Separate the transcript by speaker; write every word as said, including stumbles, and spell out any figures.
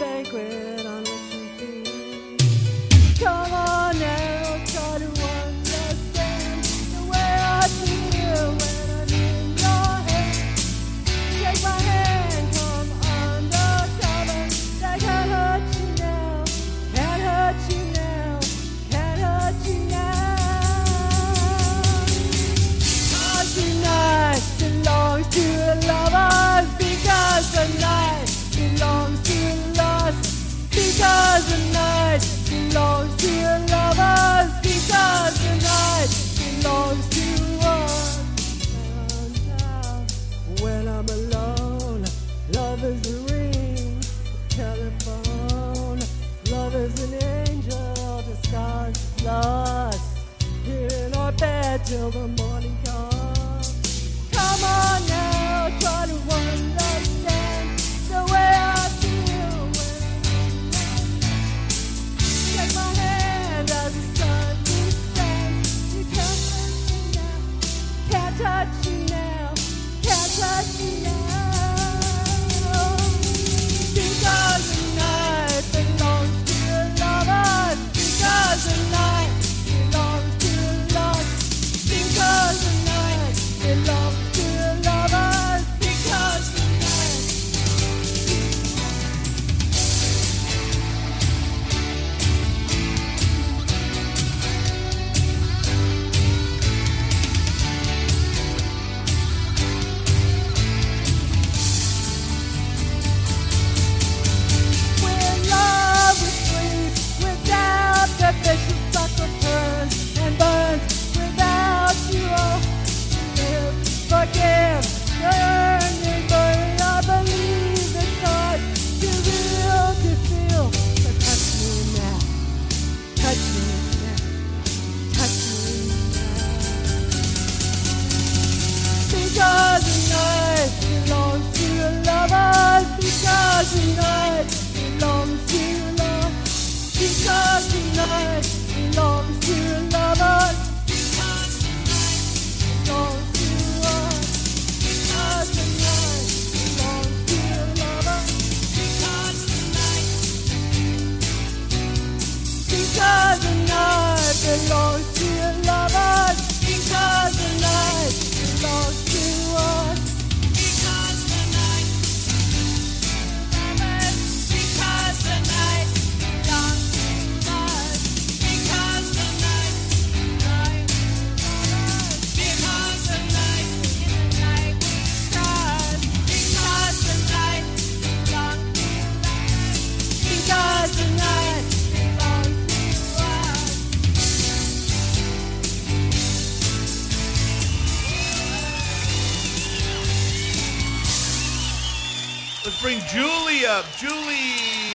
Speaker 1: banquet on which we feed. Come on now, try to understand the way I feel when I'm in your hand. Take my hand, come undercover. That can't hurt you now, can't hurt you now, can't hurt you now. Cause tonight belongs to the lovers, because the night belongs to us, because the night belongs to the lovers, because the night belongs to us. And now, when I'm alone, love is the ring, telephone. Love is an angel disguised as lust, here in our bed till the morning comes. Come on now, try to understand the way I feel when I'm in. Take my hand as the sun descends. You can't touch me now, can't touch you now, can't touch you now. Because the night belongs to the lovers, because the night belongs to the lovers, because the night belongs to the lovers, because the night. When love is sweet, without the vicious sucker turns and burns, without you all live, forgive, learn and burn. I believe it's hard to real to feel. But touch me now, touch me now, touch me now. Because the night belongs to the lovers, because the night belongs to love, because the night belongs to the lovers, because the night belongs to us, because the night belongs to the lovers, because the night, because the night belongs to the lovers, because the night belongs to us, because the night, lovers, because the night belongs to us, because the night, night, lovers, because the night, night, stars, because the night belongs to lovers, because the night belongs to us.
Speaker 2: Let's bring Julie up. Julie.